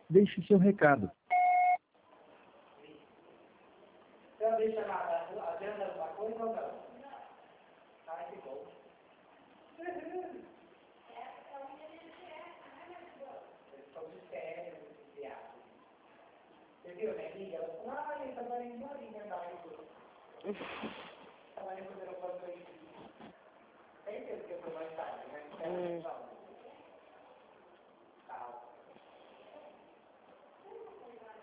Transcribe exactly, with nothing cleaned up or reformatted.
Deixe seu recado. Então deixa na agenda alguma coisa ou não? Ai, que bom. Eles estão de férias, esse viado. Você viu, né, amiga? Ela falou, ah, ele trabalha em Morinha, da Estava indo fazer o